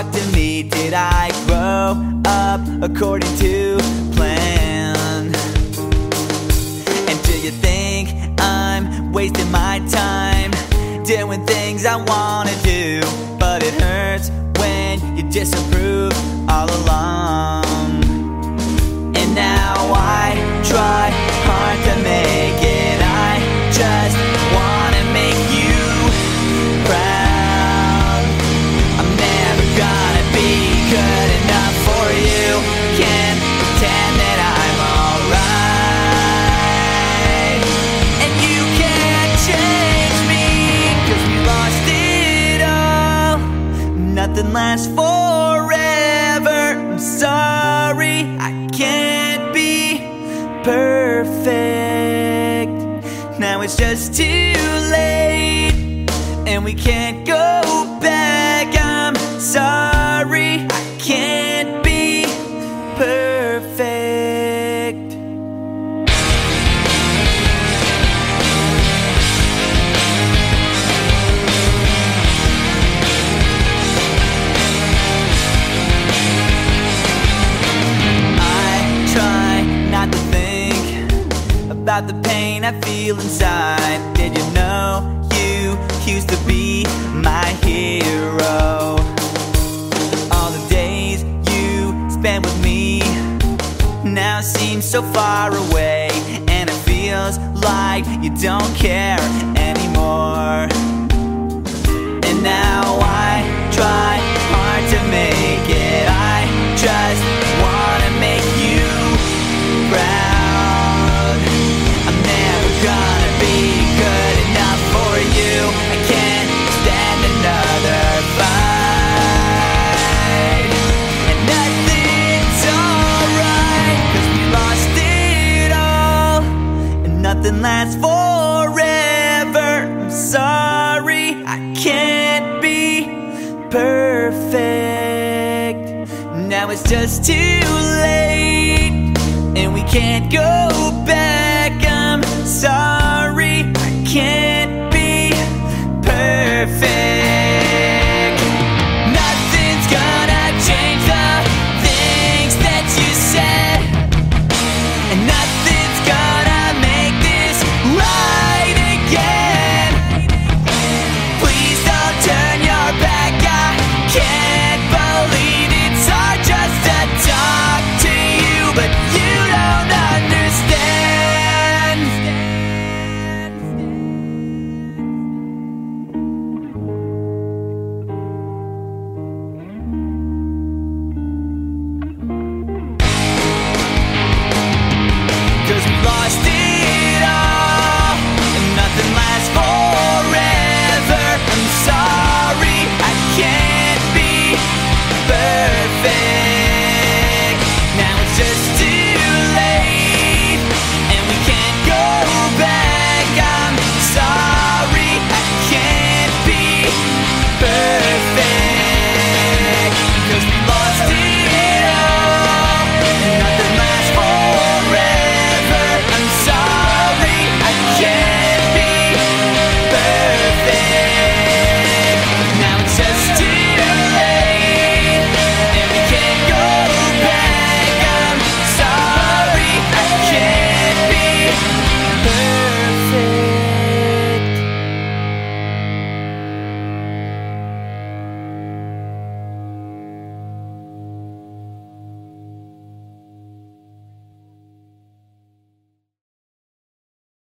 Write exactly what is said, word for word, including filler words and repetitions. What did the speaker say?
to me. Did I grow up according to plan? And do you think I'm wasting my time doing things I wanna do? But it hurts when you disapprove all along. And now I try hard to make it. I just wanna make you proud. I'm never gonna be good enough for you. Can't pretend that I'm alright. And you can't change me, 'cause we lost it all. Nothing lasts forever. I'm sorry, I can't be perfect. Now it's just too late, and we can't go back. I'm sorry, I can't be perfect. I try not to think about the pain I feel inside. Did you know you used to be my hero? All the days you spent with me now seem so far away, and it feels like you don't care anymore. And now I try hard to make it. I just wanna make you proud. I'm never gonna be good enough for you. I can't stand another fight. And nothing's alright, 'cause we lost it all. And nothing lasts forever. I'm sorry, I can't be perfect. Now it's just too late, and we can't go back. I'm sorry.